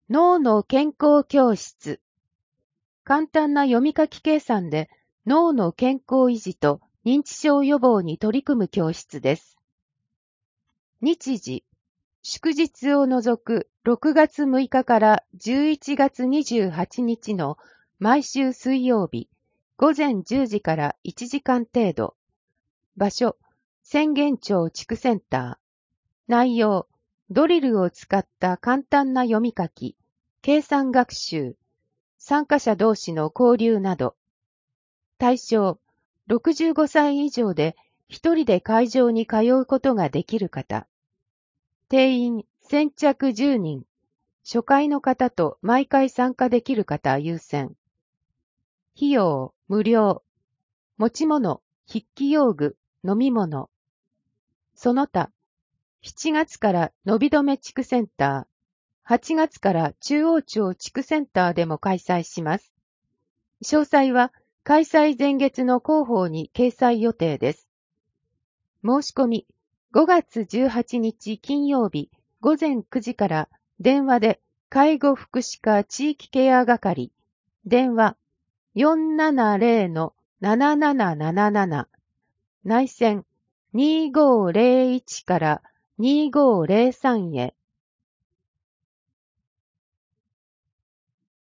脳の健康教室。簡単な読み書き計算で脳の健康維持と認知症予防に取り組む教室です。日時、祝日を除く6月6日から11月28日の毎週水曜日、午前10時から1時間程度。場所、浅間町地区センター。内容、ドリルを使った簡単な読み書き、計算学習、参加者同士の交流など。対象、65歳以上で一人で会場に通うことができる方。定員先着10人。初回の方と毎回参加できる方優先。費用無料。持ち物、筆記用具、飲み物。その他、7月からのびどめ地区センター、8月から中央町地区センターでも開催します。詳細は開催前月の広報に掲載予定です。申し込み、5月18日金曜日午前9時から電話で介護福祉課地域ケア係、電話 470-7777、内線2501から2503へ。